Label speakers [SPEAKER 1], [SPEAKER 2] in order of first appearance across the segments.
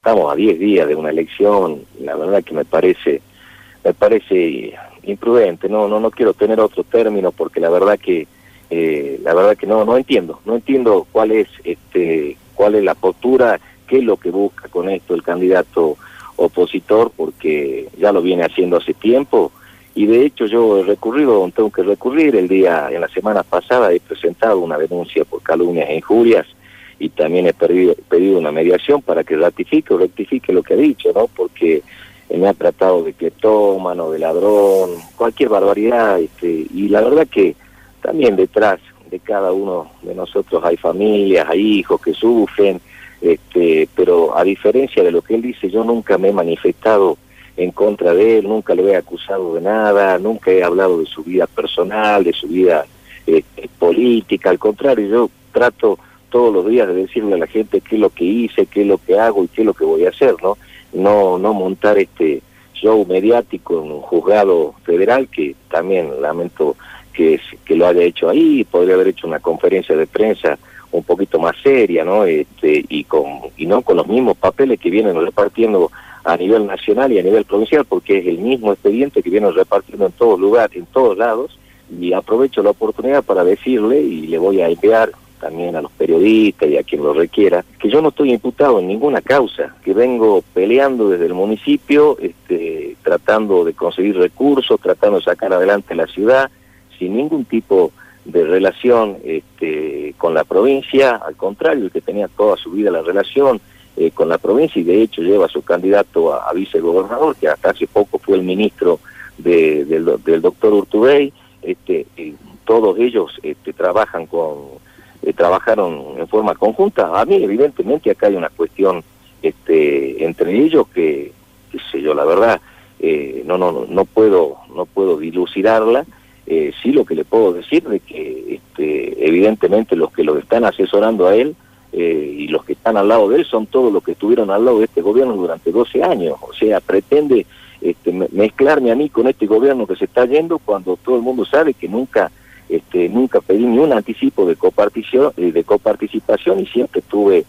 [SPEAKER 1] estamos a 10 días de una elección, la verdad que me parece imprudente. No quiero tener otro término, porque la verdad que no entiendo cuál es la postura, qué es lo que busca con esto el candidato opositor, porque ya lo viene haciendo hace tiempo. Y de hecho yo tengo que recurrir en la semana pasada he presentado una denuncia por calumnias e injurias, y también he pedido una mediación para que rectifique lo que ha dicho, ¿no? Porque me ha tratado de cleptómano, de ladrón, cualquier barbaridad, y la verdad que también detrás de cada uno de nosotros hay familias, hay hijos que sufren, pero a diferencia de lo que él dice, yo nunca me he manifestado en contra de él, nunca lo he acusado de nada, nunca he hablado de su vida personal, de su vida política. Al contrario, yo trato todos los días de decirle a la gente qué es lo que hice, qué es lo que hago y qué es lo que voy a hacer, ¿no? No montar este show mediático en un juzgado federal, que también lamento que lo haya hecho ahí. Podría haber hecho una conferencia de prensa un poquito más seria, ¿no? Y no con los mismos papeles que vienen repartiendo a nivel nacional y a nivel provincial, porque es el mismo expediente que vienen repartiendo en todos lugares, en todos lados. Y aprovecho la oportunidad para decirle, y le voy a enviar también a los periodistas y a quien lo requiera, que yo no estoy imputado en ninguna causa, que vengo peleando desde el municipio, tratando de conseguir recursos, tratando de sacar adelante la ciudad, sin ningún tipo de relación con la provincia. Al contrario, el que tenía toda su vida la relación con la provincia, y de hecho lleva a su candidato a vicegobernador, que hasta hace poco fue el ministro del doctor Urtubey. Todos ellos trabajaron en forma conjunta. A mí evidentemente acá hay una cuestión entre ellos que, qué sé yo, la verdad no puedo dilucidarla. Sí, lo que le puedo decir de que evidentemente los que lo están asesorando a él y los que están al lado de él son todos los que estuvieron al lado de este gobierno durante 12 años. O sea, pretende mezclarme a mí con este gobierno que se está yendo, cuando todo el mundo sabe que nunca pedí ni un anticipo de coparticipación, y siempre tuve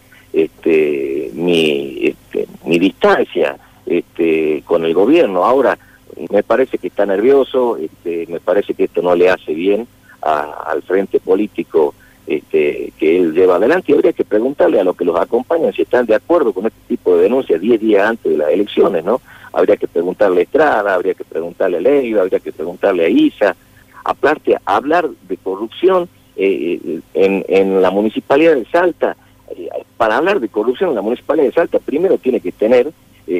[SPEAKER 1] mi distancia con el gobierno. Ahora me parece que está nervioso, me parece que esto no le hace bien al frente político que él lleva adelante, y habría que preguntarle a los que los acompañan si están de acuerdo con este tipo de denuncias 10 días antes de las elecciones, ¿no? Habría que preguntarle a Estrada, habría que preguntarle a Leiva, habría que preguntarle a Isa. Aparte, hablar de corrupción en la Municipalidad de Salta, para hablar de corrupción en la Municipalidad de Salta, primero tiene que tener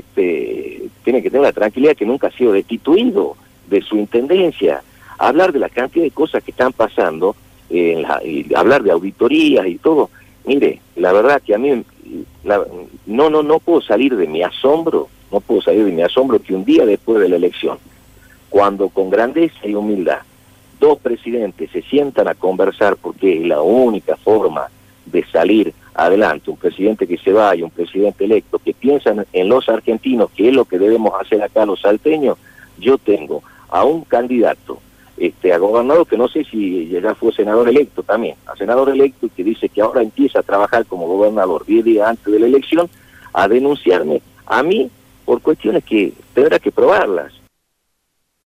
[SPEAKER 1] la tranquilidad que nunca ha sido destituido de su intendencia. Hablar de la cantidad de cosas que están pasando, y hablar de auditorías y todo. Mire, la verdad que a mí no puedo salir de mi asombro, que un día después de la elección, cuando con grandeza y humildad dos presidentes se sientan a conversar, porque es la única forma de salir adelante, un presidente que se vaya, un presidente electo, que piensan en los argentinos, que es lo que debemos hacer acá los salteños. Yo tengo a un candidato a gobernador, que no sé si ya fue senador electo también, a senador electo, que dice que ahora empieza a trabajar como gobernador 10 días antes de la elección, a denunciarme a mí por cuestiones que tendrá que probarlas.